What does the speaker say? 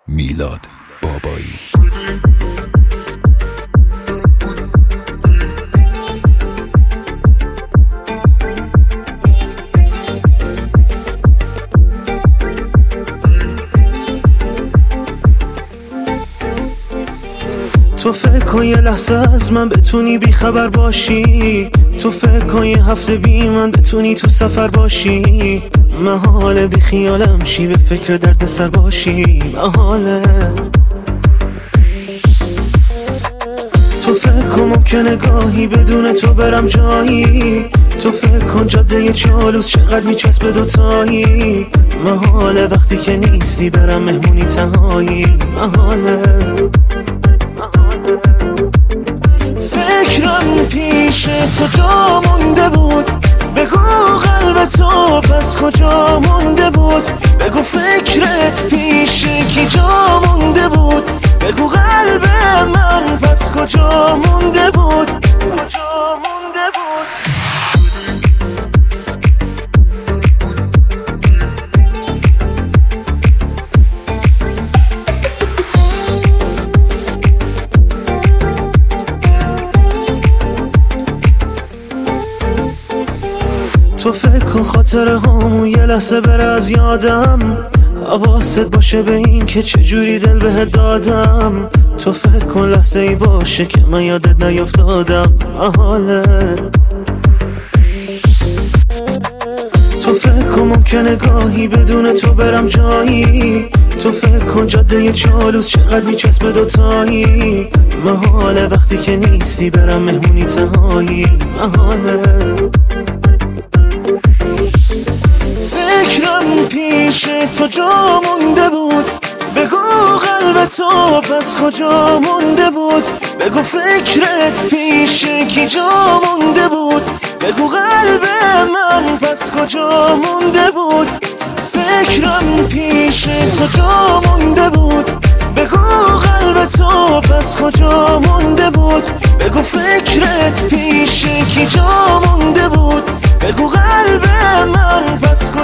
میلاد بابایی. تو فکر کن یه لحظه از من بتونی بی خبر باشی، تو فکر کن یه هفته بی من بتونی تو سفر باشی، محاله بی خیالم شی به فکر درد سر باشی، محاله. تو فکر کن ممکنه گاهی بدون تو برم جایی، تو فکر کن جاده چالوس چقدر میچسبه دوتایی، محاله وقتی که نیستی برم مهمونی تنهایی، محاله. فکرم پیش تو جا مونده بود، بگو قلب تو پس کجا مونده بود، بگو فکرت پیش کی جا مونده بود، بگو قلب من پس کجا مونده بود، کجا مونده بود. تو فکر کن خاطره هامون یه لحظه بره از یادم، حواست باشه به این که چجوری دل بهت دادم، تو فکر کن لحظه ای باشه که من یادت نیافتادم، محاله. تو فکر کن ممکنه گاهی بدون تو برم جایی، تو فکر کن جاده چالوس چقدر میچسبه دوتایی، محاله وقتی که نیستی برم مهمونی تنهایی، محاله. فکرم پیش تو جا مونده بود، بگو قلب تو پس کجا مونده بود، بگو فکرت پیش کی جا مونده بود، بگو قلب من پس کجا مونده بود. فکرم پیش تو جا مونده بود، بگو قلب تو پس کجا مونده بود، بگو فکرت پیش کی جا مونده بود، بگو قلب من پس